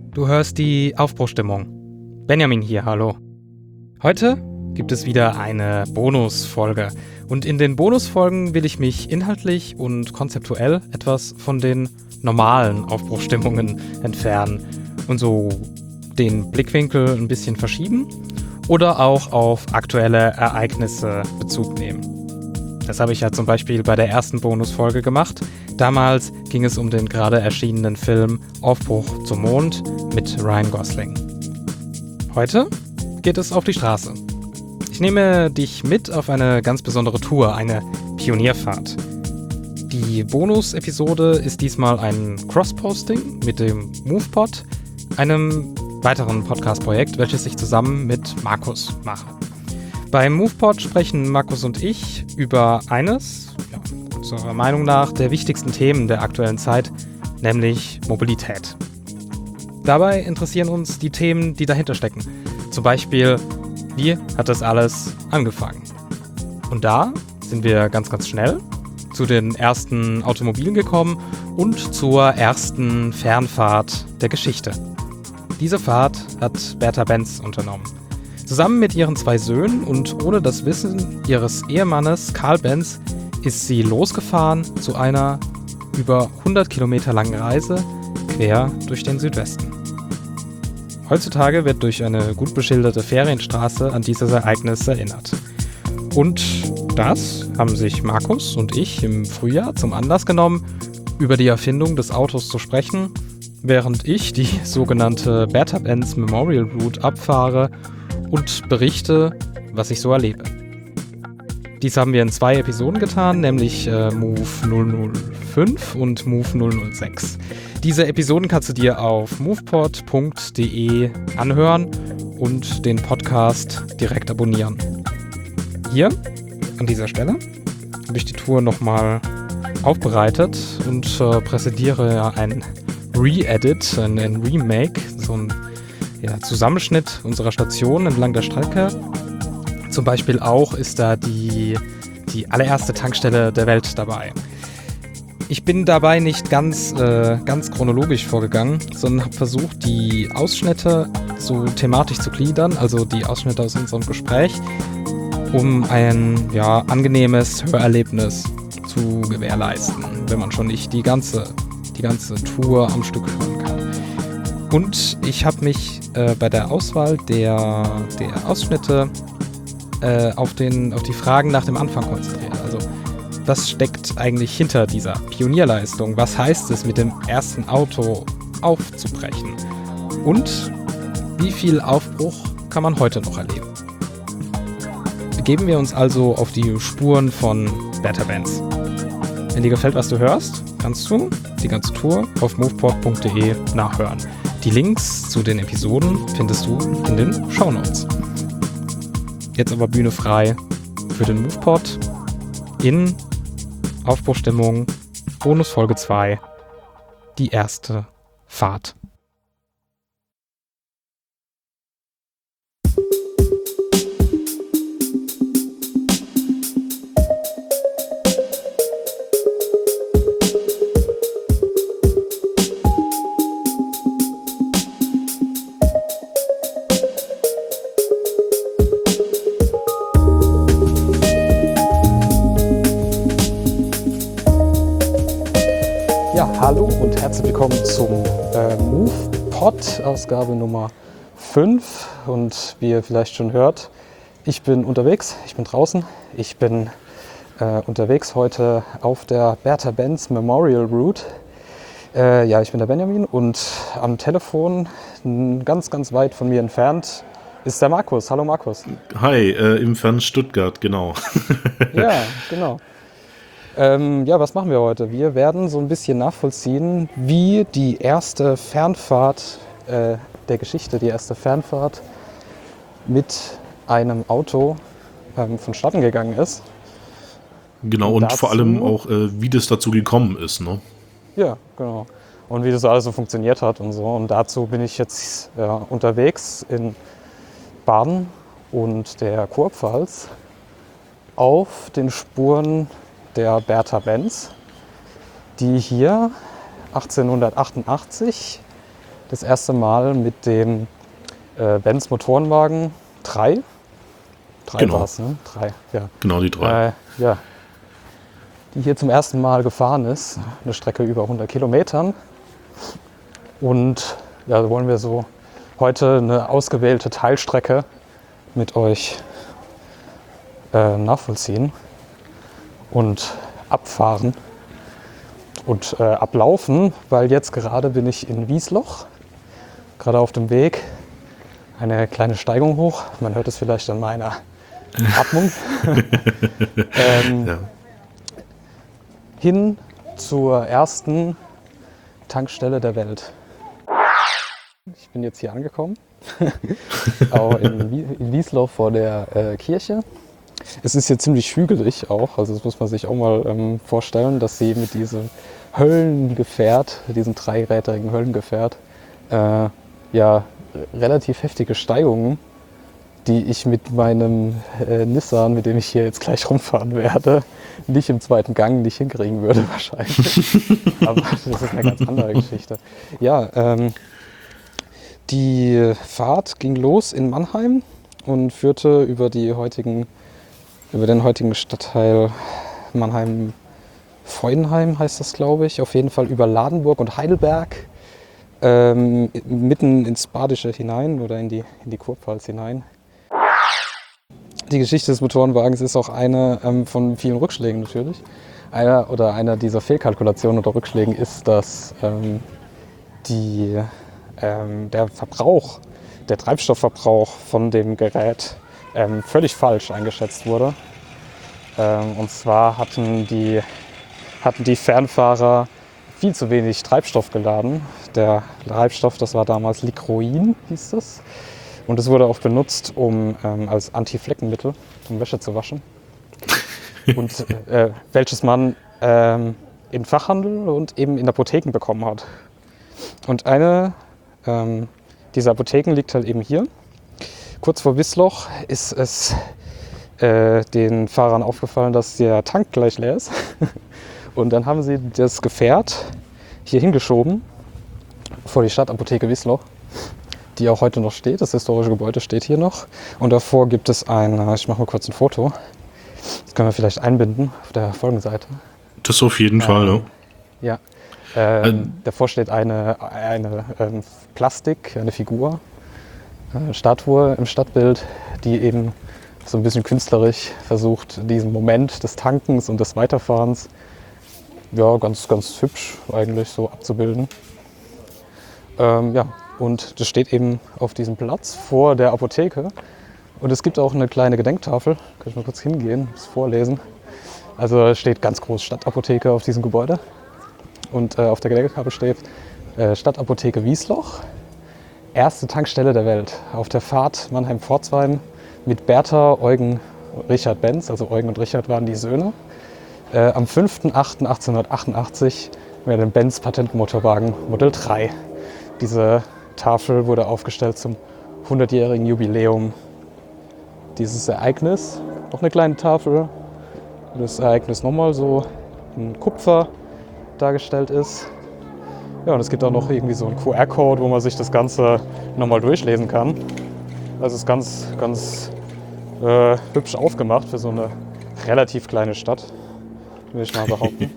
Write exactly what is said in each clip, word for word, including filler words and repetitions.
Du hörst die Aufbruchstimmung. Benjamin hier, hallo. Heute gibt es wieder eine Bonusfolge. Und in den Bonusfolgen will ich mich inhaltlich und konzeptuell etwas von den normalen Aufbruchstimmungen entfernen und so den Blickwinkel ein bisschen verschieben oder auch auf aktuelle Ereignisse Bezug nehmen. Das habe ich ja zum Beispiel bei der ersten Bonusfolge gemacht. Damals ging es um den gerade erschienenen Film Aufbruch zum Mond mit Ryan Gosling. Heute geht es auf die Straße. Ich nehme dich mit auf eine ganz besondere Tour, eine Pionierfahrt. Die Bonus-Episode ist diesmal ein Cross-Posting mit dem MovePod, einem weiteren Podcast-Projekt, welches ich zusammen mit Markus mache. Beim MovePod sprechen Markus und ich über eines, ja, unserer Meinung nach, der wichtigsten Themen der aktuellen Zeit, nämlich Mobilität. Dabei interessieren uns die Themen, die dahinter stecken. Zum Beispiel, wie hat das alles angefangen? Und da sind wir ganz, ganz schnell zu den ersten Automobilen gekommen und zur ersten Fernfahrt der Geschichte. Diese Fahrt hat Bertha Benz unternommen. Zusammen mit ihren zwei Söhnen und ohne das Wissen ihres Ehemannes Karl Benz ist sie losgefahren zu einer über hundert Kilometer langen Reise quer durch den Südwesten. Heutzutage wird durch eine gut beschilderte Ferienstraße an dieses Ereignis erinnert. Und das haben sich Markus und ich im Frühjahr zum Anlass genommen, über die Erfindung des Autos zu sprechen, während ich die sogenannte Bertha Benz Memorial Route abfahre und berichte, was ich so erlebe. Dies haben wir in zwei Episoden getan, nämlich äh, Move null null fünf und Move null null sechs. Diese Episoden kannst du dir auf movepod punkt de anhören und den Podcast direkt abonnieren. Hier, an dieser Stelle, habe ich die Tour nochmal aufbereitet und äh, präsentiere ein Re-Edit, ein, ein Remake, so ein ja, Zusammenschnitt unserer Station entlang der Strecke. Zum Beispiel auch ist da die, die allererste Tankstelle der Welt dabei. Ich bin dabei nicht ganz, äh, ganz chronologisch vorgegangen, sondern habe versucht, die Ausschnitte so thematisch zu gliedern, also die Ausschnitte aus unserem Gespräch, um ein ja, angenehmes Hörerlebnis zu gewährleisten, wenn man schon nicht die ganze, die ganze Tour am Stück hören kann. Und ich habe mich äh, bei der Auswahl der, der Ausschnitte äh, auf, den, auf die Fragen nach dem Anfang konzentriert. Also, was steckt eigentlich hinter dieser Pionierleistung? Was heißt es, mit dem ersten Auto aufzubrechen? Und wie viel Aufbruch kann man heute noch erleben? Begeben wir uns also auf die Spuren von Bertha Benz. Wenn dir gefällt, was du hörst, kannst du die ganze Tour auf movepod punkt de nachhören. Die Links zu den Episoden findest du in den Shownotes. Jetzt aber Bühne frei für den MovePod in Aufbruchstimmung, Bonusfolge zwei, die erste Fahrt. Hallo und herzlich willkommen zum äh, MovePod, Ausgabe Nummer fünf. Und wie ihr vielleicht schon hört, ich bin unterwegs, ich bin draußen. Ich bin äh, unterwegs heute auf der Bertha Benz Memorial Route. Äh, ja, ich bin der Benjamin und am Telefon, ganz, ganz weit von mir entfernt, ist der Markus. Hallo Markus. Hi, äh, im fernen Stuttgart, genau. Ja, genau. Ähm, ja, was machen wir heute? Wir werden so ein bisschen nachvollziehen, wie die erste Fernfahrt äh, der Geschichte, die erste Fernfahrt mit einem Auto ähm, vonstatten gegangen ist. Genau, und, und vor allem auch, äh, wie das dazu gekommen ist, ne? Ja, genau. Und wie das alles so funktioniert hat und so. Und dazu bin ich jetzt ja, unterwegs in Baden und der Kurpfalz auf den Spuren der Bertha Benz, die hier achtzehnhundertachtundachtzig das erste Mal mit dem äh, Benz Motorenwagen drei. Drei Genau. war es, ne? Drei, ja. Genau, die drei. Äh, ja. Die hier zum ersten Mal gefahren ist. Eine Strecke über hundert Kilometern. Und ja, wollen wir so heute eine ausgewählte Teilstrecke mit euch äh, nachvollziehen und abfahren und äh, ablaufen, weil jetzt gerade bin ich in Wiesloch, gerade auf dem Weg, eine kleine Steigung hoch, man hört es vielleicht an meiner Atmung, ähm, Ja. hin zur ersten Tankstelle der Welt. Ich bin jetzt hier angekommen, auch in, Wie- in Wiesloch vor der äh, Kirche. Es ist hier ziemlich hügelig auch, also das muss man sich auch mal ähm, vorstellen, dass sie mit diesem Höllengefährt, diesem dreirädrigen Höllengefährt, äh, ja, relativ heftige Steigungen, die ich mit meinem äh, Nissan, mit dem ich hier jetzt gleich rumfahren werde, nicht im zweiten Gang nicht hinkriegen würde wahrscheinlich. Aber das ist eine ganz andere Geschichte. Ja, ähm, die Fahrt ging los in Mannheim und führte über die heutigen über den heutigen Stadtteil Mannheim-Freudenheim heißt das, glaube ich. Auf jeden Fall über Ladenburg und Heidelberg, ähm, mitten ins Badische hinein oder in die, in die Kurpfalz hinein. Die Geschichte des Motorenwagens ist auch eine ähm, von vielen Rückschlägen natürlich. Einer oder einer dieser Fehlkalkulationen oder Rückschlägen ist, dass ähm, die, ähm, der Verbrauch, der Treibstoffverbrauch von dem Gerät Ähm, völlig falsch eingeschätzt wurde. Ähm, und zwar hatten die, hatten die Fernfahrer viel zu wenig Treibstoff geladen. Der Treibstoff, das war damals Lycroin, hieß das. Und es wurde auch benutzt, um ähm, als Anti-Fleckenmittel, um Wäsche zu waschen. Und äh, welches man ähm, im Fachhandel und eben in Apotheken bekommen hat. Und eine ähm, dieser Apotheken liegt halt eben hier. Kurz vor Wiesloch ist es äh, den Fahrern aufgefallen, dass der Tank gleich leer ist. Und dann haben sie das Gefährt hier hingeschoben vor die Stadtapotheke Wiesloch, die auch heute noch steht. Das historische Gebäude steht hier noch. Und davor gibt es ein, ich mache mal kurz ein Foto, das können wir vielleicht einbinden auf der Folgenseite. Das auf jeden ähm, Fall, ne? Ja. Ähm, ähm, davor steht eine, eine ähm, Plastik, eine Figur, eine Statue im Stadtbild, die eben so ein bisschen künstlerisch versucht, diesen Moment des Tankens und des Weiterfahrens ja, ganz, ganz hübsch eigentlich so abzubilden. Ähm, ja, und das steht eben auf diesem Platz vor der Apotheke. Und es gibt auch eine kleine Gedenktafel, kann ich mal kurz hingehen, das vorlesen. Also es steht ganz groß Stadtapotheke auf diesem Gebäude. Und äh, auf der Gedenktafel steht äh, Stadtapotheke Wiesloch. Erste Tankstelle der Welt. Auf der Fahrt Mannheim-Pforzheim mit Bertha, Eugen, Richard Benz, also Eugen und Richard waren die Söhne, äh, am fünften achten achtzehnhundertachtundachtzig mit dem Benz Patentmotorwagen Modell drei. Diese Tafel wurde aufgestellt zum hundertjährigen Jubiläum dieses Ereignis. Noch eine kleine Tafel, wo das Ereignis nochmal so in Kupfer dargestellt ist. Ja, und es gibt auch noch irgendwie so einen Q R-Code, wo man sich das Ganze nochmal durchlesen kann. Also es ist ganz, ganz äh, hübsch aufgemacht für so eine relativ kleine Stadt, würde ich mal behaupten.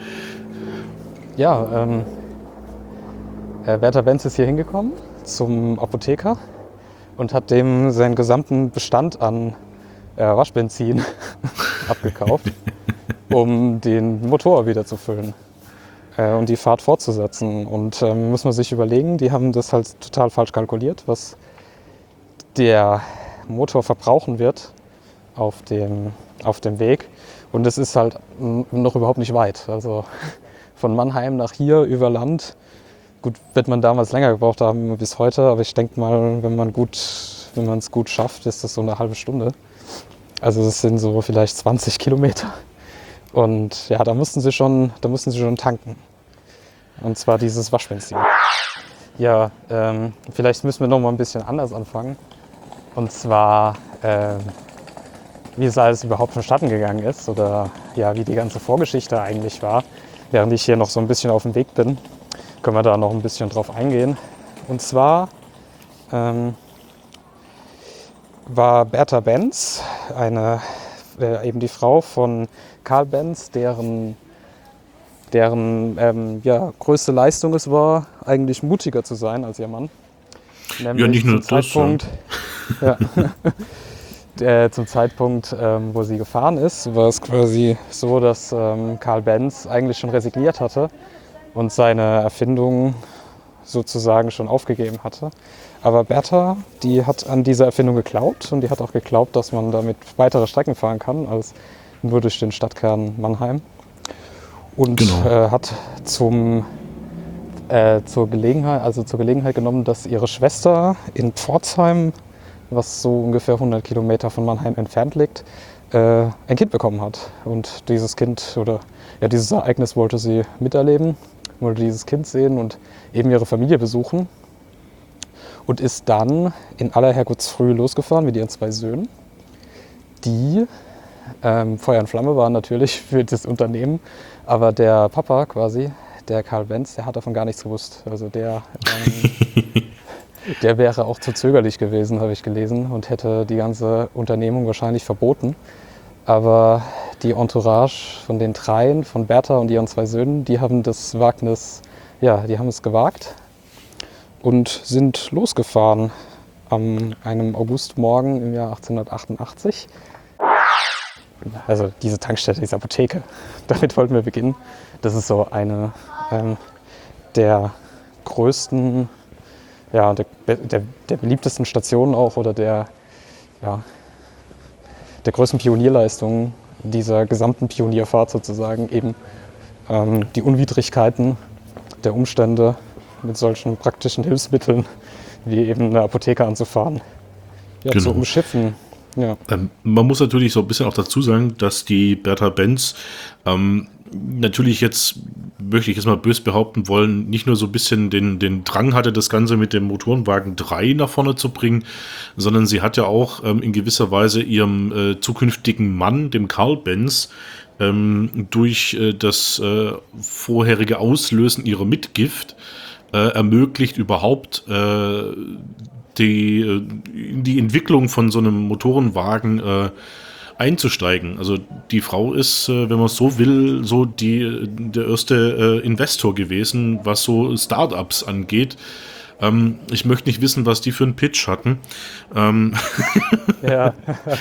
Ja, ähm, äh, Werther Benz ist hier hingekommen zum Apotheker und hat dem seinen gesamten Bestand an äh, Waschbenzin abgekauft, um den Motor wieder zu füllen und die Fahrt fortzusetzen. Und ähm, muss man sich überlegen, die haben das halt total falsch kalkuliert, was der Motor verbrauchen wird auf dem, auf dem Weg. Und es ist halt noch überhaupt nicht weit. Also von Mannheim nach hier über Land, gut, wird man damals länger gebraucht haben bis heute, aber ich denke mal, wenn man gut, wenn man es gut schafft, ist das so eine halbe Stunde. Also das sind so vielleicht zwanzig Kilometer. Und ja, da mussten sie schon, da mussten sie schon tanken. Und zwar dieses Waschbenzin. Ja, ähm, vielleicht müssen wir noch mal ein bisschen anders anfangen. Und zwar, ähm, wie es alles überhaupt vonstatten gegangen ist oder ja, wie die ganze Vorgeschichte eigentlich war. Während ich hier noch so ein bisschen auf dem Weg bin, können wir da noch ein bisschen drauf eingehen. Und zwar ähm, war Bertha Benz, eine, äh, eben die Frau von Carl Benz, deren, deren ähm, ja, größte Leistung es war, eigentlich mutiger zu sein als ihr Mann. Nämlich ja, nicht nur zum das. Zeitpunkt, ja. äh, zum Zeitpunkt, ähm, wo sie gefahren ist, war es quasi so, dass ähm, Carl Benz eigentlich schon resigniert hatte und seine Erfindung sozusagen schon aufgegeben hatte. Aber Bertha, die hat an diese Erfindung geglaubt und die hat auch geglaubt, dass man damit weitere Strecken fahren kann, als nur durch den Stadtkern Mannheim. Und Genau. äh, hat zum, äh, zur Gelegenheit, also zur Gelegenheit genommen, dass ihre Schwester in Pforzheim, was so ungefähr hundert Kilometer von Mannheim entfernt liegt, äh, ein Kind bekommen hat. Und dieses Kind oder ja, dieses Ereignis wollte sie miterleben, wollte dieses Kind sehen und eben ihre Familie besuchen. Und ist dann in aller Herrgottsfrühe losgefahren mit ihren zwei Söhnen, die ähm, Feuer und Flamme waren natürlich für das Unternehmen. Aber der Papa quasi, der Carl Benz, der hat davon gar nichts gewusst. Also der, ähm, der wäre auch zu zögerlich gewesen, habe ich gelesen, und hätte die ganze Unternehmung wahrscheinlich verboten. Aber die Entourage von den dreien, von Bertha und ihren zwei Söhnen, die haben das Wagnis, ja, die haben es gewagt und sind losgefahren an einem Augustmorgen im Jahr achtzehnhundertachtundachtzig. Also diese Tankstelle, diese Apotheke, damit wollten wir beginnen. Das ist so eine ähm, der größten, ja, der, der, der beliebtesten Stationen auch oder der, ja, der größten Pionierleistungen dieser gesamten Pionierfahrt sozusagen, eben ähm, die Unwidrigkeiten der Umstände mit solchen praktischen Hilfsmitteln wie eben eine Apotheke anzufahren, ja, genau. zu umschiffen. Ja. Ähm, man muss natürlich so ein bisschen auch dazu sagen, dass die Bertha Benz ähm, natürlich jetzt, möchte ich jetzt mal böse behaupten wollen, nicht nur so ein bisschen den, den Drang hatte, das Ganze mit dem Motorenwagen drei nach vorne zu bringen, sondern sie hat ja auch ähm, in gewisser Weise ihrem äh, zukünftigen Mann, dem Carl Benz, ähm, durch äh, das äh, vorherige Auslösen ihrer Mitgift äh, ermöglicht, überhaupt äh, die, in die Entwicklung von so einem Motorenwagen äh, einzusteigen. Also die Frau ist, äh, wenn man es so will, so die, der erste äh, Investor gewesen, was so Startups angeht. Ähm, ich möchte nicht wissen, was die für einen Pitch hatten. Ähm Ja.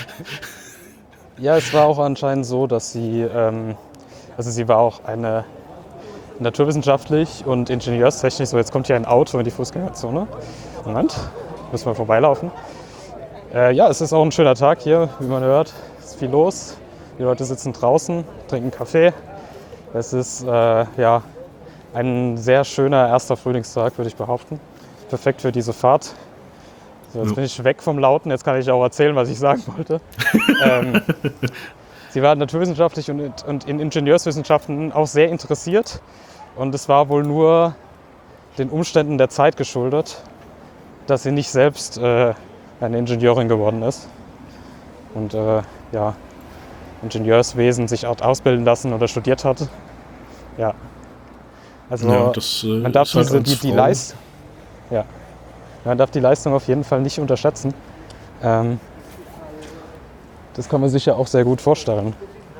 Ja, es war auch anscheinend so, dass sie, ähm, also sie war auch eine naturwissenschaftlich und ingenieurstechnisch, so jetzt kommt hier ein Auto in die Fußgängerzone. Moment. Müssen wir vorbeilaufen. Äh, ja, es ist auch ein schöner Tag hier, wie man hört. Es ist viel los. Die Leute sitzen draußen, trinken Kaffee. Es ist äh, ja, ein sehr schöner erster Frühlingstag, würde ich behaupten. Perfekt für diese Fahrt. So, jetzt bin ich weg vom Lauten, jetzt kann ich auch erzählen, was ich sagen wollte. ähm, sie war naturwissenschaftlich und, und in Ingenieurswissenschaften auch sehr interessiert. Und es war wohl nur den Umständen der Zeit geschuldet, dass sie nicht selbst äh, eine Ingenieurin geworden ist und äh, ja, Ingenieurswesen sich auch ausbilden lassen oder studiert hat. Ja, also ja, das, äh, man darf halt diese, die, die Leistung, ja, man darf die Leistung auf jeden Fall nicht unterschätzen. Ähm, das kann man sich ja auch sehr gut vorstellen.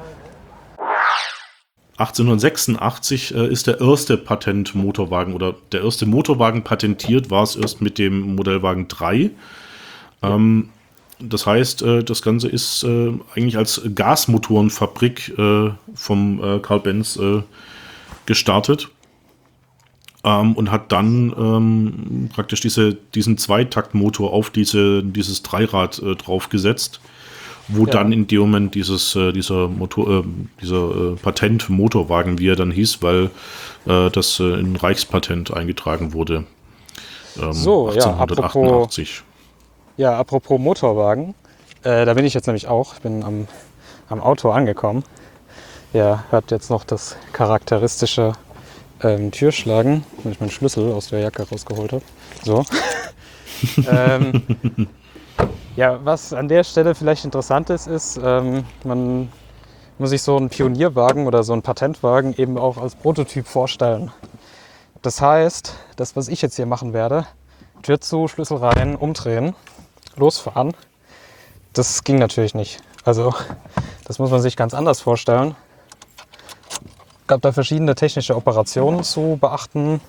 achtzehnhundertsechsundachtzig äh, ist der erste Patentmotorwagen oder der erste Motorwagen patentiert war es erst mit dem Modellwagen drei. Ja. Ähm, das heißt, äh, das Ganze ist äh, eigentlich als Gasmotorenfabrik äh, vom äh, Carl Benz äh, gestartet ähm, und hat dann ähm, praktisch diese, diesen Zweitaktmotor auf diese, dieses Dreirad äh, draufgesetzt, wo ja. dann in dem Moment dieses, äh, dieser, Motor, äh, dieser äh, Patent-Motorwagen, wie er dann hieß, weil äh, das äh, in Reichspatent eingetragen wurde. Ähm, so, achtzehnhundertachtundachtzig. Ja, apropos, ja, apropos Motorwagen, äh, da bin ich jetzt nämlich auch, ich bin am, am Auto angekommen. Ja, hört jetzt noch das charakteristische ähm, Türschlagen, wenn ich meinen Schlüssel aus der Jacke rausgeholt habe. So. ähm, Ja, was an der Stelle vielleicht interessant ist, ist, ähm, man muss sich so einen Pionierwagen oder so einen Patentwagen eben auch als Prototyp vorstellen. Das heißt, das, was ich jetzt hier machen werde, Tür zu, Schlüssel rein, umdrehen, losfahren. Das ging natürlich nicht. Also das muss man sich ganz anders vorstellen. Es gab da verschiedene technische Operationen zu beachten.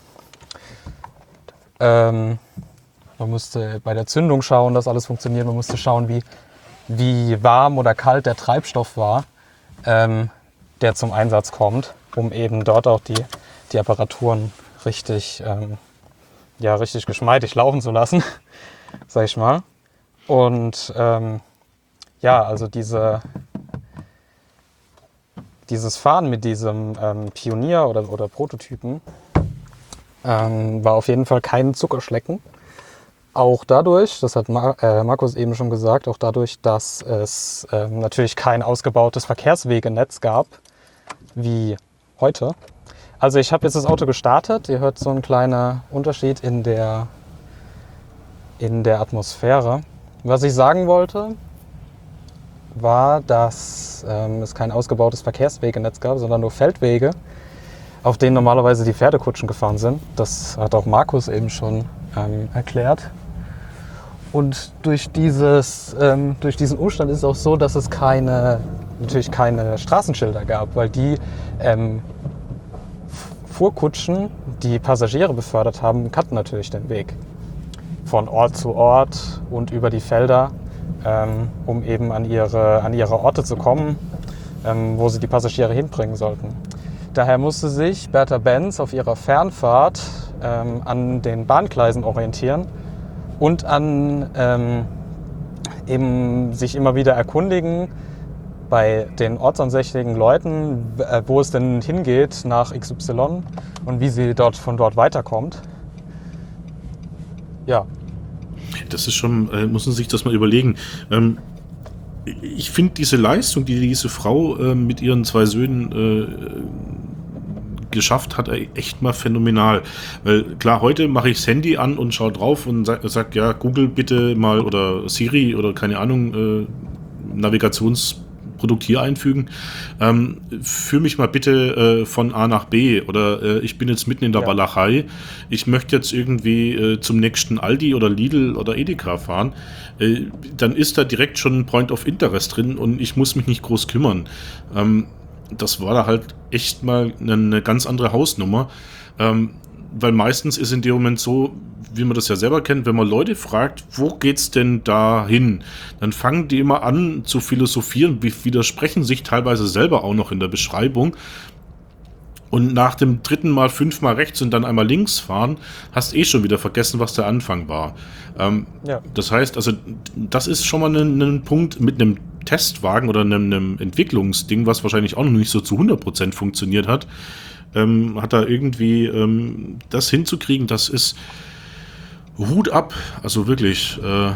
Ähm, man musste bei der Zündung schauen, dass alles funktioniert. Man musste schauen, wie, wie warm oder kalt der Treibstoff war, ähm, der zum Einsatz kommt, um eben dort auch die, die Apparaturen richtig, ähm, ja, richtig geschmeidig laufen zu lassen, sag ich mal. Und ähm, ja, also diese, dieses Fahren mit diesem ähm, Pionier oder, oder Prototypen ähm, war auf jeden Fall kein Zuckerschlecken. Auch dadurch, das hat Mar- äh, Markus eben schon gesagt, auch dadurch, dass es ähm, natürlich kein ausgebautes Verkehrswegenetz gab, wie heute. Also ich habe jetzt das Auto gestartet, ihr hört so einen kleinen Unterschied in der, in der Atmosphäre. Was ich sagen wollte, war, dass ähm, es kein ausgebautes Verkehrswegenetz gab, sondern nur Feldwege, auf denen normalerweise die Pferdekutschen gefahren sind. Das hat auch Markus eben schon ähm, erklärt. Und durch, dieses, ähm, durch diesen Umstand ist es auch so, dass es keine, natürlich keine Straßenschilder gab, weil die ähm, Fuhrkutschen, die Passagiere befördert haben, kannten natürlich den Weg von Ort zu Ort und über die Felder, ähm, um eben an ihre, an ihre Orte zu kommen, ähm, wo sie die Passagiere hinbringen sollten. Daher musste sich Bertha Benz auf ihrer Fernfahrt ähm, an den Bahngleisen orientieren und an ähm, eben sich immer wieder erkundigen bei den ortsansässigen Leuten, äh, wo es denn hingeht nach X Y und wie sie dort von dort weiterkommt. Ja. Das ist schon, äh, muss man sich das mal überlegen. Ähm, ich finde diese Leistung, die diese Frau äh, mit ihren zwei Söhnen äh, geschafft hat, echt mal phänomenal. Weil klar, heute mache ich das Handy an und schaue drauf und sage, sag, ja, Google bitte mal oder Siri oder keine Ahnung, äh, Navigationsprodukt hier einfügen. Ähm, führ mich mal bitte äh, von A nach B oder äh, ich bin jetzt mitten in der ja. Walachei. Ich möchte jetzt irgendwie äh, zum nächsten Aldi oder Lidl oder Edeka fahren. Äh, dann ist da direkt schon ein Point of Interest drin und ich muss mich nicht groß kümmern. Ähm, das war da halt echt mal eine, eine ganz andere Hausnummer. Ähm, weil meistens ist in dem Moment so, wie man das ja selber kennt, wenn man Leute fragt, wo geht's denn da hin? Dann fangen die immer an zu philosophieren, widersprechen sich teilweise selber auch noch in der Beschreibung. Und nach dem dritten Mal fünfmal rechts und dann einmal links fahren, hast eh schon wieder vergessen, was der Anfang war. Ähm, ja. Das heißt, also das ist schon mal ein, ein Punkt mit einem Testwagen oder einem, einem Entwicklungsding, was wahrscheinlich auch noch nicht so zu hundert Prozent funktioniert hat, ähm, hat da irgendwie ähm, das hinzukriegen, das ist Hut ab, also wirklich. Äh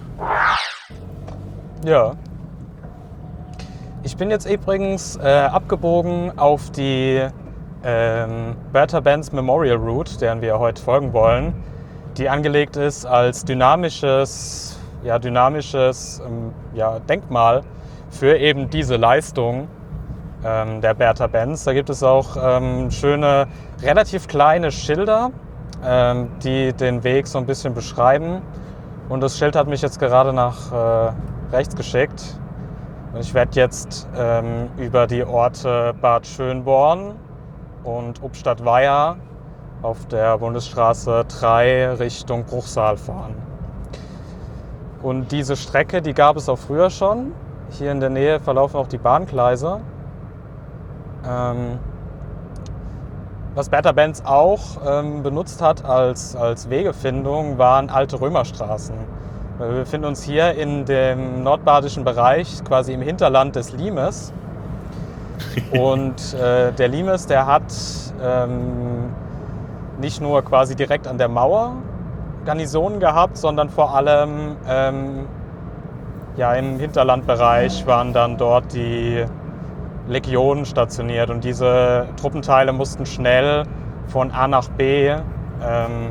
ja. Ich bin jetzt übrigens äh, abgebogen auf die ähm, Bertha Benz Memorial Route, deren wir heute folgen wollen, die angelegt ist als dynamisches, ja, dynamisches ähm, ja, Denkmal für eben diese Leistung ähm, der Bertha Benz. Da gibt es auch ähm, schöne, relativ kleine Schilder, ähm, die den Weg so ein bisschen beschreiben. Und das Schild hat mich jetzt gerade nach äh, rechts geschickt. Und ich werde jetzt ähm, über die Orte Bad Schönborn und Ubstadt-Weiher auf der Bundesstraße drei Richtung Bruchsal fahren. Und diese Strecke, die gab es auch früher schon. Hier in der Nähe verlaufen auch die Bahngleise. Ähm, was Bertha Benz auch ähm, benutzt hat als, als Wegefindung, waren alte Römerstraßen. Wir befinden uns hier in dem nordbadischen Bereich, quasi im Hinterland des Limes. Und äh, der Limes, der hat ähm, nicht nur quasi direkt an der Mauer Garnisonen gehabt, sondern vor allem ähm, ja, im Hinterlandbereich waren dann dort die Legionen stationiert. Und diese Truppenteile mussten schnell von A nach B ähm,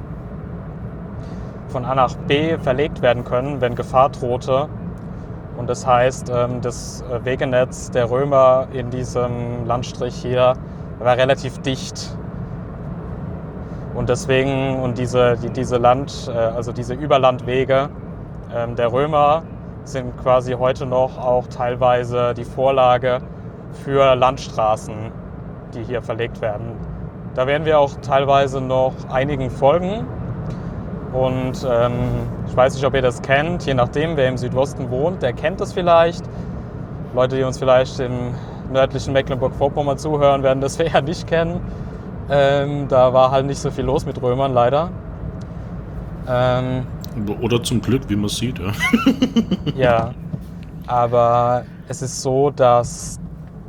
von A nach B verlegt werden können, wenn Gefahr drohte. Und das heißt, das Wegenetz der Römer in diesem Landstrich hier war relativ dicht. Und deswegen, und diese, die, diese Land, also diese Überlandwege ähm, der Römer sind quasi heute noch auch teilweise die Vorlage für Landstraßen, die hier verlegt werden. Da werden wir auch teilweise noch einigen folgen. Und ähm, ich weiß nicht, ob ihr das kennt, je nachdem, wer im Südosten wohnt, der kennt das vielleicht. Leute, die uns vielleicht im nördlichen Mecklenburg-Vorpommern zuhören, werden das eher nicht kennen. Ähm, da war halt nicht so viel los mit Römern, leider. Ähm, Oder zum Glück, wie man sieht. Ja. ja, aber es ist so, dass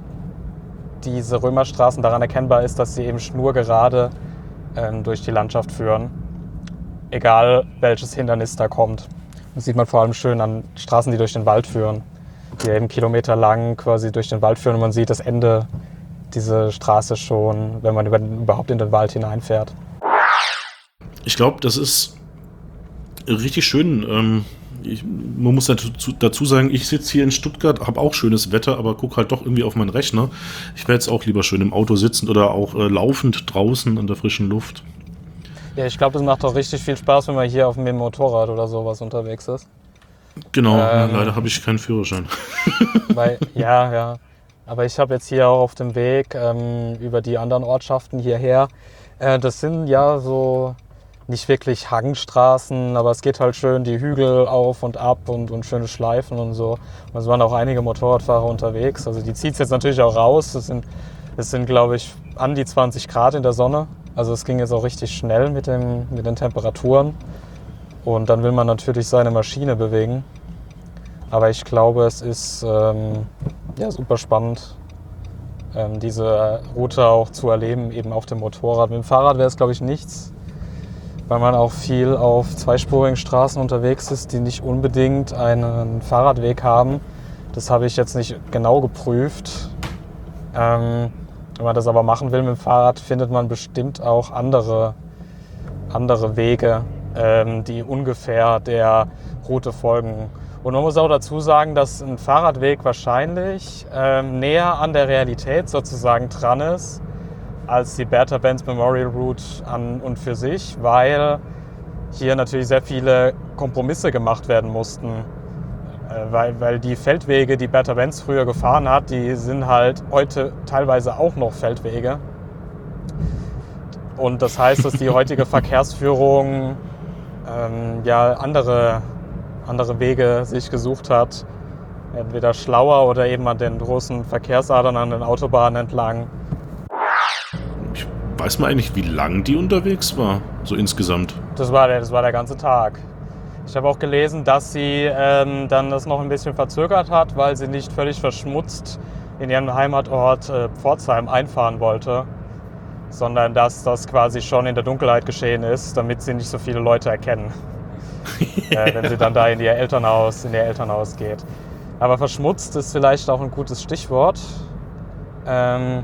diese Römerstraßen daran erkennbar ist, dass sie eben schnurgerade ähm, durch die Landschaft führen. Egal, welches Hindernis da kommt. Das sieht man vor allem schön an Straßen, die durch den Wald führen. Die eben kilometerlang quasi durch den Wald führen und man sieht das Ende dieser Straße schon, wenn man überhaupt in den Wald hineinfährt. Ich glaube, das ist richtig schön. Ähm, ich, man muss dazu, dazu sagen, ich sitze hier in Stuttgart, habe auch schönes Wetter, aber gucke halt doch irgendwie auf meinen Rechner. Ich wäre jetzt auch lieber schön im Auto sitzend oder auch äh, laufend draußen an der frischen Luft. Ja, ich glaube, das macht auch richtig viel Spaß, wenn man hier auf dem Motorrad oder sowas unterwegs ist. Genau, ähm, leider habe ich keinen Führerschein. Weil, ja, ja. Aber ich habe jetzt hier auch auf dem Weg ähm, über die anderen Ortschaften hierher, äh, das sind ja so nicht wirklich Hangstraßen, aber es geht halt schön die Hügel auf und ab und, und schöne Schleifen und so. Und es waren auch einige Motorradfahrer unterwegs. Also die zieht es jetzt natürlich auch raus. Es sind, es sind glaube ich, an die zwanzig Grad in der Sonne. Also es ging jetzt auch richtig schnell mit, dem, mit den Temperaturen. Und dann will man natürlich seine Maschine bewegen. Aber ich glaube, es ist ähm, ja, super spannend, ähm, diese Route auch zu erleben, eben auf dem Motorrad. Mit dem Fahrrad wäre es, glaube ich, nichts, weil man auch viel auf zweispurigen Straßen unterwegs ist, die nicht unbedingt einen Fahrradweg haben. Das habe ich jetzt nicht genau geprüft. Ähm, wenn man das aber machen will mit dem Fahrrad, findet man bestimmt auch andere, andere Wege, ähm, die ungefähr der Route folgen. Und man muss auch dazu sagen, dass ein Fahrradweg wahrscheinlich ähm, näher an der Realität sozusagen dran ist, als die Bertha-Benz Memorial Route an und für sich, weil hier natürlich sehr viele Kompromisse gemacht werden mussten. Äh, weil, weil die Feldwege, die Bertha-Benz früher gefahren hat, die sind halt heute teilweise auch noch Feldwege. Und das heißt, dass die heutige Verkehrsführung ähm, ja andere, andere Wege sich gesucht hat. Entweder schlauer oder eben an den großen Verkehrsadern, an den Autobahnen entlang. Weiß man eigentlich, wie lang die unterwegs war, so insgesamt? Das war der, das war der ganze Tag. Ich habe auch gelesen, dass sie ähm, dann das noch ein bisschen verzögert hat, weil sie nicht völlig verschmutzt in ihren Heimatort äh, Pforzheim einfahren wollte, sondern dass das quasi schon in der Dunkelheit geschehen ist, damit sie nicht so viele Leute erkennen, äh, wenn sie dann da in ihr Elternhaus, in ihr Elternhaus geht. Aber verschmutzt ist vielleicht auch ein gutes Stichwort. Ähm,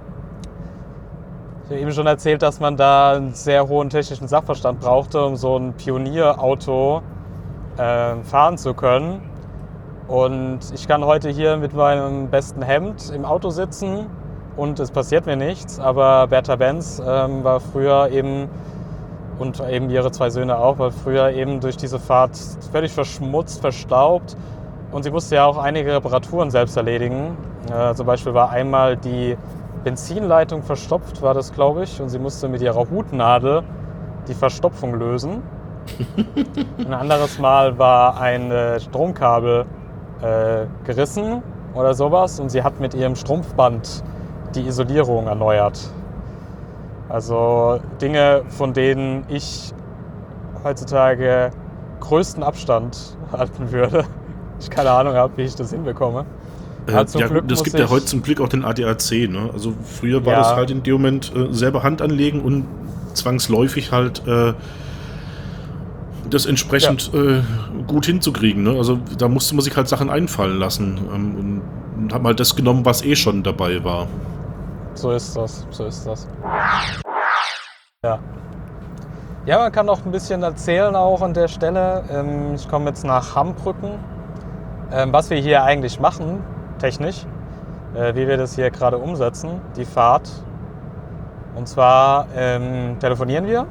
Ich habe eben schon erzählt, dass man da einen sehr hohen technischen Sachverstand brauchte, um so ein Pionierauto äh, fahren zu können. Und ich kann heute hier mit meinem besten Hemd im Auto sitzen und es passiert mir nichts. Aber Bertha-Benz ähm, war früher eben, und eben ihre zwei Söhne auch, war früher eben durch diese Fahrt völlig verschmutzt, verstaubt. Und sie musste ja auch einige Reparaturen selbst erledigen. Äh, zum Beispiel war einmal die Benzinleitung verstopft, war das, glaube ich, und sie musste mit ihrer Hutnadel die Verstopfung lösen. Ein anderes Mal war ein äh, Stromkabel äh, gerissen oder sowas und sie hat mit ihrem Strumpfband die Isolierung erneuert. Also Dinge, von denen ich heutzutage größten Abstand halten würde. Ich keine Ahnung habe, wie ich das hinbekomme. Äh, ja, es gibt ja heute zum Glück auch den A D A C. Ne? Also früher war ja. das halt in dem Moment äh, selber Hand anlegen und zwangsläufig halt äh, das entsprechend ja. äh, gut hinzukriegen. Ne? Also da musste man sich halt Sachen einfallen lassen ähm, und, und haben halt das genommen, was eh schon dabei war. So ist das, so ist das. Ja. Ja, man kann auch ein bisschen erzählen auch an der Stelle. Ähm, ich komme jetzt nach Hammbrücken. Ähm, was wir hier eigentlich machen, technisch, äh, wie wir das hier gerade umsetzen, die Fahrt. Und zwar ähm, telefonieren wir.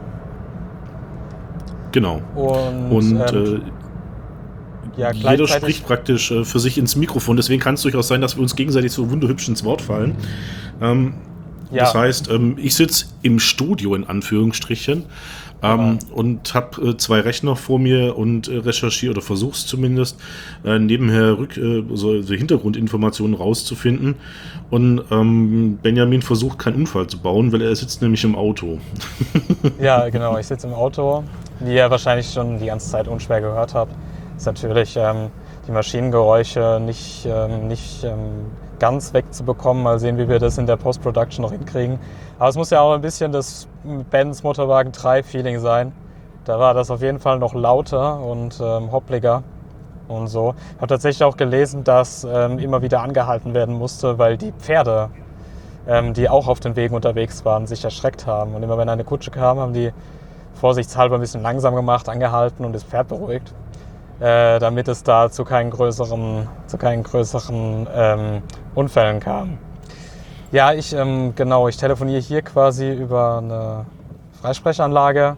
Genau. Und, Und ähm, äh, ja, jeder spricht praktisch äh, für sich ins Mikrofon. Deswegen kann es durchaus sein, dass wir uns gegenseitig so wunderhübsch ins Wort fallen. Ähm, ja. Das heißt, ähm, ich sitze im Studio in Anführungsstrichen. Ähm, Genau. und habe äh, zwei Rechner vor mir und äh, recherchiere oder versuche es zumindest, äh, nebenher Rück, äh, so, so Hintergrundinformationen rauszufinden. Und ähm, Benjamin versucht, keinen Unfall zu bauen, weil er sitzt nämlich im Auto. Ja, genau, ich sitze im Auto. Wie ihr wahrscheinlich schon die ganze Zeit unschwer gehört habt, ist natürlich ähm, die Maschinengeräusche nicht, ähm, nicht ähm, ganz wegzubekommen. Mal sehen, wie wir das in der Post-Production noch hinkriegen. Aber es muss ja auch ein bisschen das Benz Motorwagen drei Feeling sein. Da war das auf jeden Fall noch lauter und ähm, hoppliger und so. Ich habe tatsächlich auch gelesen, dass ähm, immer wieder angehalten werden musste, weil die Pferde, ähm, die auch auf den Wegen unterwegs waren, sich erschreckt haben. Und immer wenn eine Kutsche kam, haben die vorsichtshalber ein bisschen langsam gemacht, angehalten und das Pferd beruhigt. Äh, damit es da zu keinen größeren, zu keinen größeren ähm, Unfällen kam. Ja, ich, ähm, genau, ich telefoniere hier quasi über eine Freisprechanlage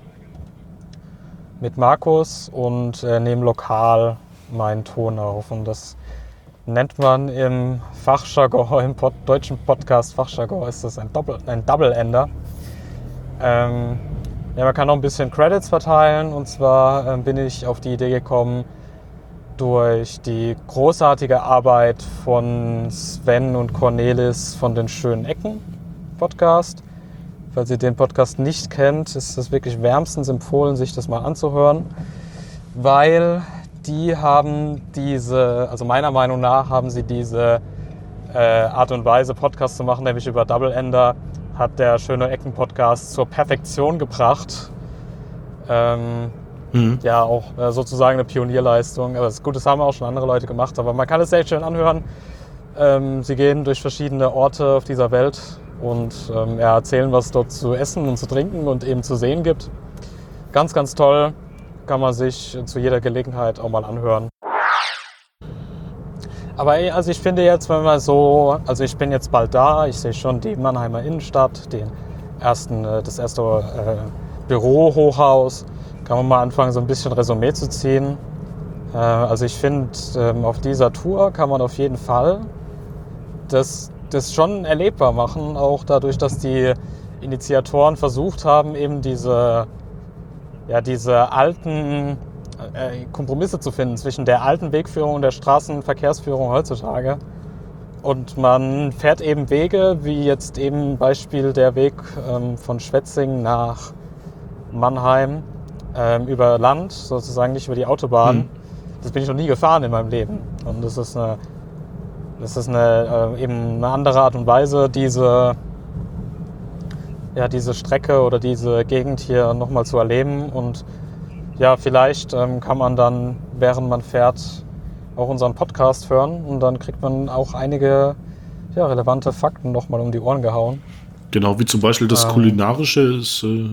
mit Markus und äh, nehme lokal meinen Ton auf. Und das nennt man im Fachjargon, im Pod- deutschen Podcast-Fachjargon ist das ein, Doppel, ein Double-Ender. Ähm, ja, man kann noch ein bisschen Credits verteilen. Und zwar ähm, bin ich auf die Idee gekommen, durch die großartige Arbeit von Sven und Cornelis von den Schönen Ecken Podcast. Falls ihr den Podcast nicht kennt, ist es wirklich wärmstens empfohlen, sich das mal anzuhören, weil die haben diese, also meiner Meinung nach haben sie diese äh, Art und Weise, Podcast zu machen, nämlich über Double Ender, hat der Schöne Ecken Podcast zur Perfektion gebracht. Ähm, Mhm. Ja, auch äh, sozusagen eine Pionierleistung. Aber das, gut, das haben auch schon andere Leute gemacht, aber man kann es sehr schön anhören. Ähm, sie gehen durch verschiedene Orte auf dieser Welt und ähm, ja, erzählen, was es dort zu essen und zu trinken und eben zu sehen gibt. Ganz, ganz toll. Kann man sich zu jeder Gelegenheit auch mal anhören. Aber also ich finde jetzt, wenn man so, also ich bin jetzt bald da, ich sehe schon die Mannheimer Innenstadt, den ersten, das erste äh, Bürohochhaus. Kann man mal anfangen, so ein bisschen Resümee zu ziehen. Äh, also ich finde, ähm, auf dieser Tour kann man auf jeden Fall das, das schon erlebbar machen, auch dadurch, dass die Initiatoren versucht haben, eben diese, ja, diese alten äh, Kompromisse zu finden zwischen der alten Wegführung und der Straßenverkehrsführung heutzutage. Und man fährt eben Wege, wie jetzt eben Beispiel der Weg ähm, von Schwetzing nach Mannheim, Ähm, über Land, sozusagen nicht über die Autobahn. Hm. Das bin ich noch nie gefahren in meinem Leben. Und das ist eine, das ist eine, äh, eben eine andere Art und Weise, diese, ja, diese Strecke oder diese Gegend hier nochmal zu erleben. Und ja, vielleicht ähm, kann man dann, während man fährt, auch unseren Podcast hören. Und dann kriegt man auch einige ja, relevante Fakten nochmal um die Ohren gehauen. Genau, wie zum Beispiel das ähm, Kulinarische ist... Äh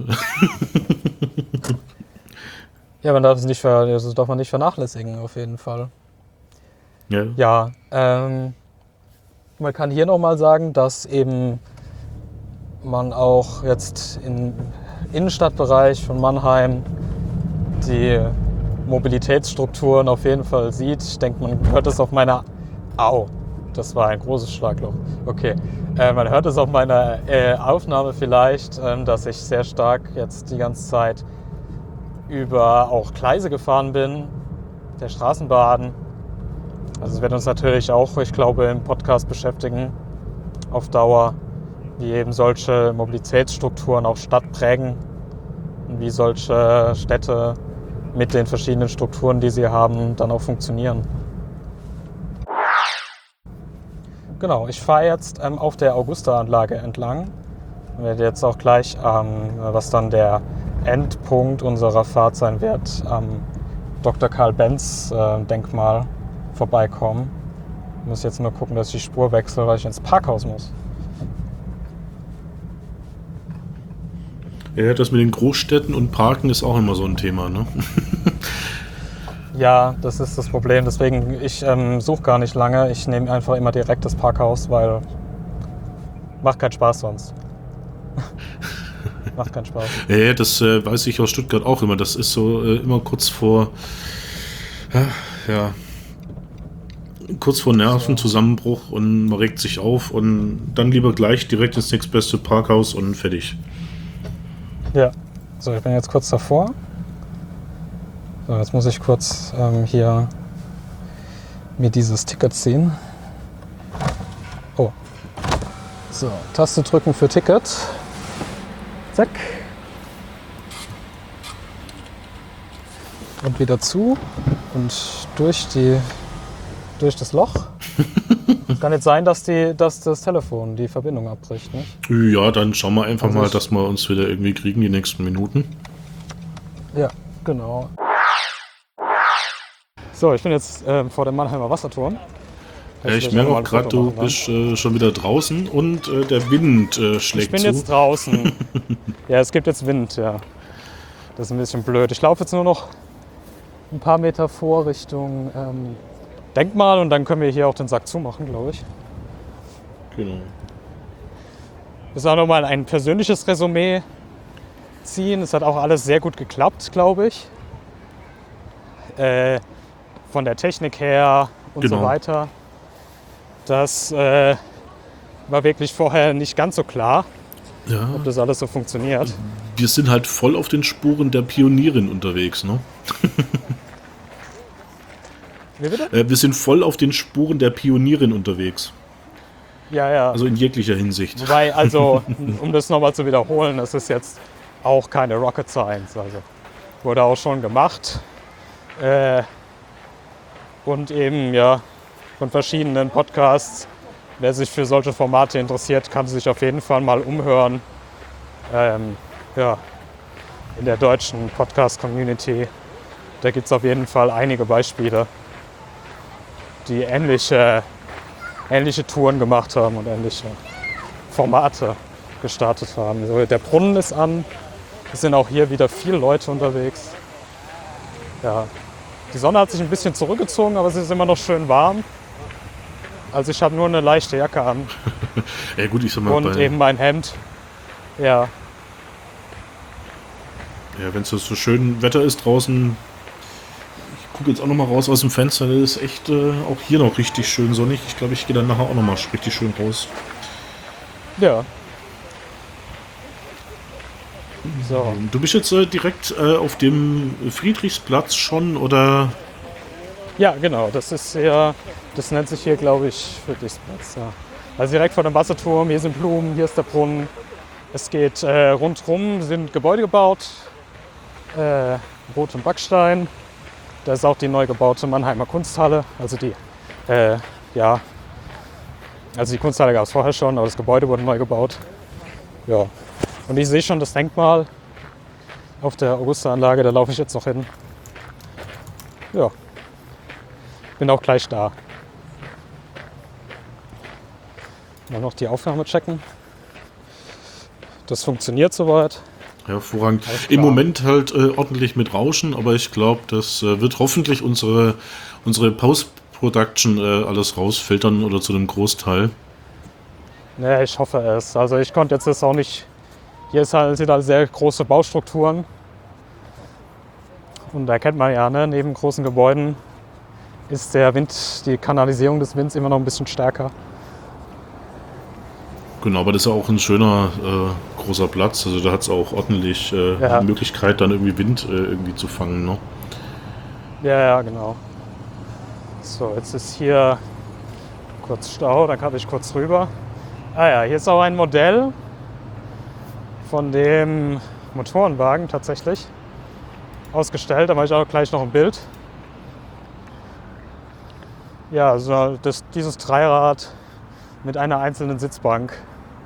Ja, man darf es nicht, das darf man nicht vernachlässigen, auf jeden Fall. Ja, ja ähm, man kann hier nochmal sagen, dass eben man auch jetzt im Innenstadtbereich von Mannheim die Mobilitätsstrukturen auf jeden Fall sieht. Ich denke, man hört es auf meiner... Au, das war ein großes Schlagloch. Okay, äh, man hört es auf meiner äh, Aufnahme vielleicht, äh, dass ich sehr stark jetzt die ganze Zeit über auch Gleise gefahren bin, der Straßenbahn. Also es wird uns natürlich auch, ich glaube, im Podcast beschäftigen auf Dauer, wie eben solche Mobilitätsstrukturen auch Stadt prägen und wie solche Städte mit den verschiedenen Strukturen, die sie haben, dann auch funktionieren. Genau, ich fahre jetzt ähm, auf der Augusta-Anlage entlang. Ich werde jetzt auch gleich, ähm, was dann der Endpunkt unserer Fahrt sein wird, am Doktor Karl Benz äh, Denkmal vorbeikommen. Ich muss jetzt nur gucken, dass ich die Spur wechsle, weil ich ins Parkhaus muss. Ja, das mit den Großstädten und Parken ist auch immer so ein Thema, ne? Ja, das ist das Problem. Deswegen, ich ähm, suche gar nicht lange. Ich nehme einfach immer direkt das Parkhaus, weil macht keinen Spaß sonst. Macht keinen Spaß. Ja, das äh, weiß ich aus Stuttgart auch immer. Das ist so äh, immer kurz vor, äh, ja, kurz vor Nervenzusammenbruch und man regt sich auf und dann lieber gleich direkt ins nächstbeste Parkhaus und fertig. Ja, so, ich bin jetzt kurz davor. So, jetzt muss ich kurz ähm, hier mir dieses Ticket ziehen. Oh. So, Taste drücken für Ticket. Zack. Und wieder zu und durch die durch das Loch. Es kann jetzt sein, dass, die, dass das Telefon die Verbindung abbricht, nicht? Ja, dann schauen wir einfach Also mal, ich- dass wir uns wieder irgendwie kriegen die nächsten Minuten. Ja, genau. So, ich bin jetzt ähm, vor dem Mannheimer Wasserturm. Ja, ich merke auch gerade, du bist äh, schon wieder draußen und äh, der Wind äh, schlägt Ich bin zu. jetzt draußen. Ja, es gibt jetzt Wind, ja. Das ist ein bisschen blöd. Ich laufe jetzt nur noch ein paar Meter vor Richtung ähm, Denkmal und dann können wir hier auch den Sack zumachen, glaube ich. Genau. Das ist auch nochmal ein persönliches Resümee ziehen. Es hat auch alles sehr gut geklappt, glaube ich. Äh, von der Technik her und Genau. so weiter. Das äh, war wirklich vorher nicht ganz so klar, Ja, ob das alles so funktioniert. wir sind halt voll auf den Spuren der Pionierin unterwegs, ne? Wie bitte? Äh, wir sind voll auf den Spuren der Pionierin unterwegs. Ja, ja. Also in jeglicher Hinsicht. Wobei, also, um das nochmal zu wiederholen, das ist jetzt auch keine Rocket Science. Also wurde auch schon gemacht. Äh, und eben, ja, von verschiedenen Podcasts. Wer sich für solche Formate interessiert, kann sich auf jeden Fall mal umhören. Ähm, ja, in der deutschen Podcast-Community. Da gibt es auf jeden Fall einige Beispiele, die ähnliche, ähnliche Touren gemacht haben und ähnliche Formate gestartet haben. So, der Brunnen ist an. Es sind auch hier wieder viele Leute unterwegs. Ja, die Sonne hat sich ein bisschen zurückgezogen, aber es ist immer noch schön warm. Also ich habe nur eine leichte Jacke an Ja gut, ich sag mal, und bei, eben mein Hemd. Ja, ja, wenn es so schön Wetter ist draußen, ich gucke jetzt auch noch mal raus aus dem Fenster, das ist echt äh, auch hier noch richtig schön sonnig. Ich glaube, ich gehe dann nachher auch noch mal richtig schön raus. ja. So, Du bist jetzt äh, direkt äh, auf dem Friedrichsplatz schon, oder? ja, genau. Das ist ja, das nennt sich hier, glaube ich, Friedrichsplatz. Ja. Also direkt vor dem Wasserturm. Hier sind Blumen, hier ist der Brunnen. Es geht äh, rundherum, sind Gebäude gebaut, äh, Rot- und Backstein. Da ist auch die neu gebaute Mannheimer Kunsthalle. Also die, äh, ja, also die Kunsthalle gab es vorher schon, aber das Gebäude wurde neu gebaut. Ja. Und ich sehe schon das Denkmal auf der Augusta-Anlage, da laufe ich jetzt noch hin. Ja, bin auch gleich da. Mal noch die Aufnahme checken. Das funktioniert soweit. Hervorragend. Alles Im klar. Moment halt äh, ordentlich mit Rauschen, aber ich glaube, das äh, wird hoffentlich unsere, unsere Post-Production äh, alles rausfiltern oder zu einem Großteil. Ne, ich hoffe es. Also ich konnte jetzt das auch nicht. Hier ist halt, sind halt sehr große Baustrukturen. Und da kennt man ja, ne, neben großen Gebäuden ist der Wind, die Kanalisierung des Winds immer noch ein bisschen stärker. Genau, aber das ist auch ein schöner äh, großer Platz. Also da hat es auch ordentlich äh, Ja. die Möglichkeit, dann irgendwie Wind äh, irgendwie zu fangen. Ne? Ja, ja, genau. So, jetzt ist hier kurz Stau, dann kann ich kurz rüber. Ah ja, hier ist auch ein Modell von dem Motorenwagen tatsächlich ausgestellt. Da mache ich auch gleich noch ein Bild. Ja, also das, dieses Dreirad mit einer einzelnen Sitzbank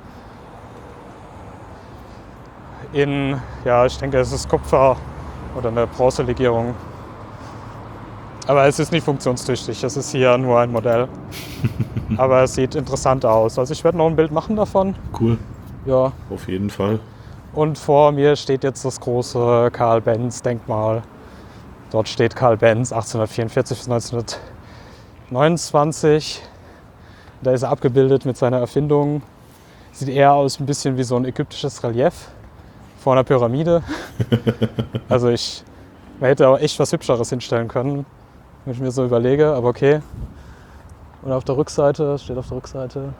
in, ja, ich denke, es ist Kupfer oder eine Bronzelegierung. Aber es ist nicht funktionstüchtig, es ist hier nur ein Modell. Aber es sieht interessant aus. Also ich werde noch ein Bild machen davon. Cool, Ja. auf jeden Fall. Und vor mir steht jetzt das große Karl-Benz-Denkmal. Dort steht Karl Benz achtzehnhundertvierundvierzig bis neunzehnhundertneunundzwanzig. Da ist er abgebildet mit seiner Erfindung. Sieht eher aus ein bisschen wie so ein ägyptisches Relief vor einer Pyramide. Also ich, man hätte auch echt was Hübscheres hinstellen können, wenn ich mir so überlege, aber okay. Und auf der Rückseite, steht auf der Rückseite,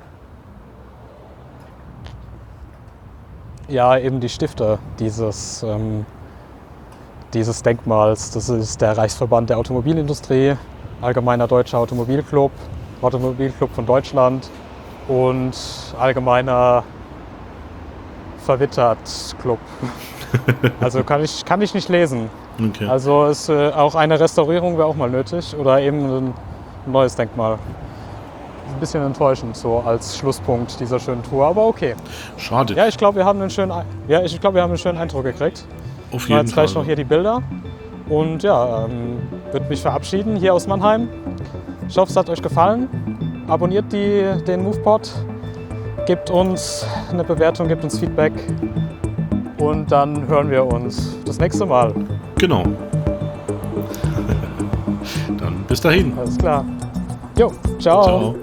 ja, eben die Stifter dieses, ähm, dieses Denkmals. Das ist der Reichsverband der Automobilindustrie, Allgemeiner Deutscher Automobilclub, Automobilclub von Deutschland und Allgemeiner Verwittert Club. Also kann ich, kann ich nicht lesen. Okay. Also ist äh, auch eine Restaurierung wäre auch mal nötig oder eben ein neues Denkmal. Ein bisschen enttäuschend so als Schlusspunkt dieser schönen Tour, aber okay. Schade. Ja, ich glaube, wir haben einen schönen, ja, ich glaube, wir haben einen schönen Eindruck gekriegt. Auf Ich jeden mache jetzt gleich Fall. noch hier die Bilder und ja, ähm, würde mich verabschieden hier aus Mannheim. Ich hoffe, es hat euch gefallen. Abonniert die, den MovePod, gebt uns eine Bewertung, gebt uns Feedback und dann hören wir uns das nächste Mal. Genau. Dann bis dahin. Alles klar. Jo, ciao. Ciao.